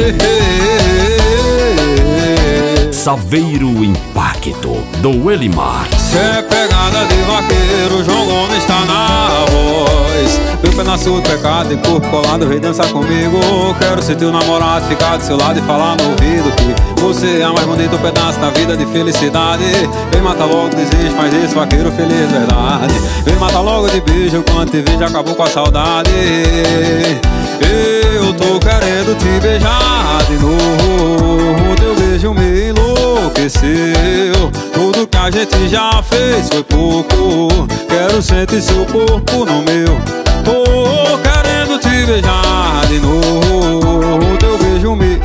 Saveiro Impacto, do Elimar. Cê é pegada de vaqueiro, João Gomes tá na voz. Meu pedaço do pecado e corpo colado, vem dançar comigo. Quero ser teu namorado, ficar do seu lado e falar no ouvido que você é a mais bonita pedaço da vida de felicidade. Vem matar logo desejo, faz esse vaqueiro feliz, verdade. Vem matar logo de beijo, quando te vejo acabou com a saudade. Eu tô querendo te beijar de novo, teu beijo me enlouqueceu. Tudo que a gente já fez foi pouco, quero sentir seu corpo no meu. Tô querendo te beijar de novo, teu beijo me...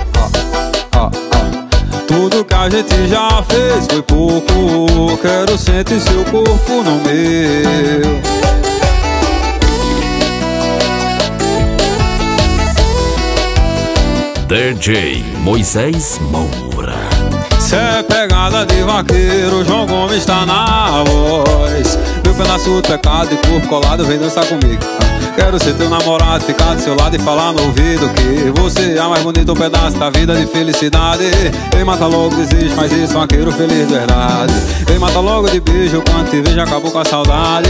Tudo que a gente já fez foi pouco, quero sentir seu corpo no meu. DJ Moisés Moura. Cê é pegada de vaqueiro, João Gomes tá na voz. Meu pedaço do pecado e corpo colado, vem dançar comigo. Quero ser teu namorado, ficar do seu lado e falar no ouvido que você é a mais bonita pedaço da vida de felicidade. Vem matar logo desejo, faz isso, vaqueiro feliz, verdade. Vem matar logo de beijo, quando te vejo acabou com a saudade.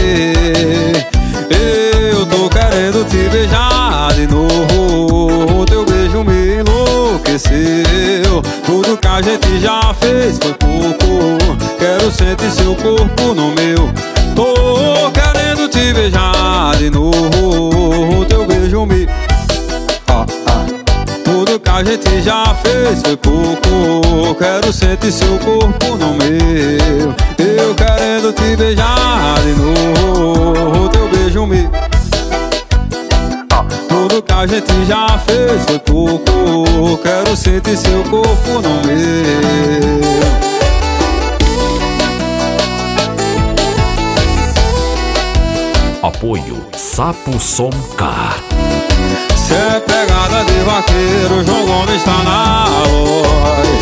Eu tô querendo te beijar de novo, teu beijo me enlouqueceu. Tudo que a gente já fez foi pouco, quero sentir seu corpo no meu. Tô querendo te beijar de novo, teu beijo me... Tudo que a gente já fez foi pouco, quero sentir seu corpo no meu. Eu querendo te beijar de novo, teu beijo me... Tudo que a gente já fez foi pouco, quero sentir seu corpo no meu. Apoio Sapo Som Car. Cê é pegada de vaqueiro, João Gomes tá na voz.